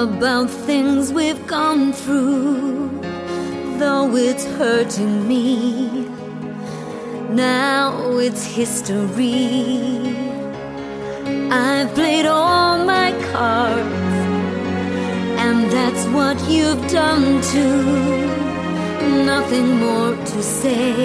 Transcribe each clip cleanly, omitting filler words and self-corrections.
about things we've gone through, though it's hurting me. Now it's history. I've played all my cards, and that's what you've done too. Nothing more to say,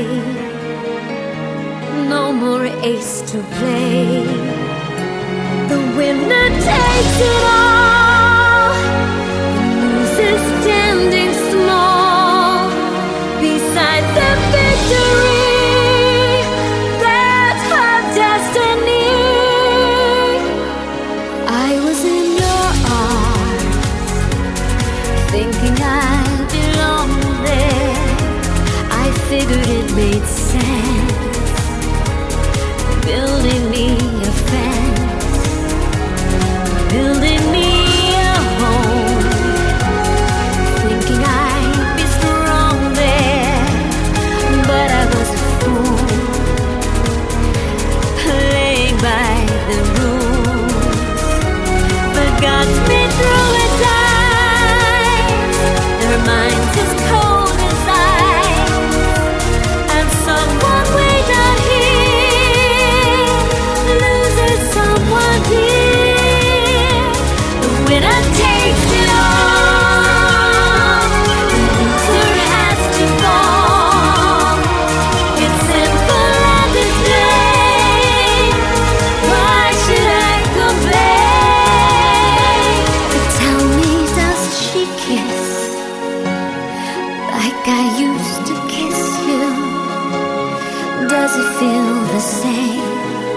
no more ace to play. The winner takes it all, the loser standing small beside the victory. That's her destiny. I was in your arms, thinking I belonged there. I figured it made sense, building me a fence, building me a home, thinking I'd be strong there. But I was a fool, playing by the rules. Forgot me through a time. Their minds as cold as ice, and someone way down here loses someone dear. The winner takes it all, the loser has to fall. It's simple and it's plain. Why should I complain? But tell me, does she kiss like I used to kiss you? Does it feel the same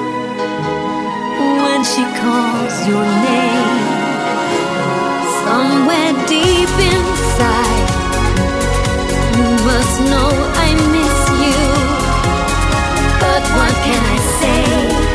when she calls your name? Somewhere deep inside, you must know I miss you. But what can I say?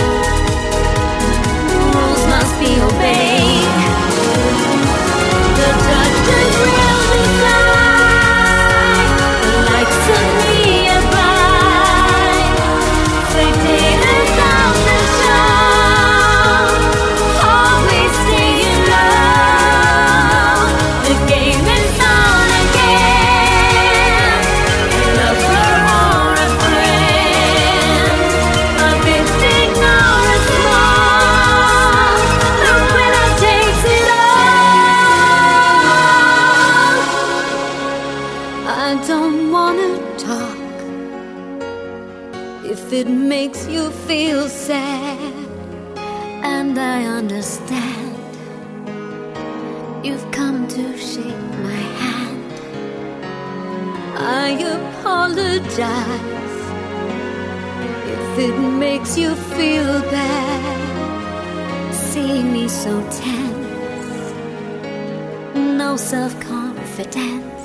Rules must be obeyed. The judges will decide the likes of me and mine. The data's out the show, always staying low. The game is on again. Love her or a friend, a big thing or a small, the winner takes it all. I don't wanna talk if it makes you feel sad, and I understand. You've come to shake my hand. I apologize if it makes you feel bad, seeing me so tense, no self-confidence.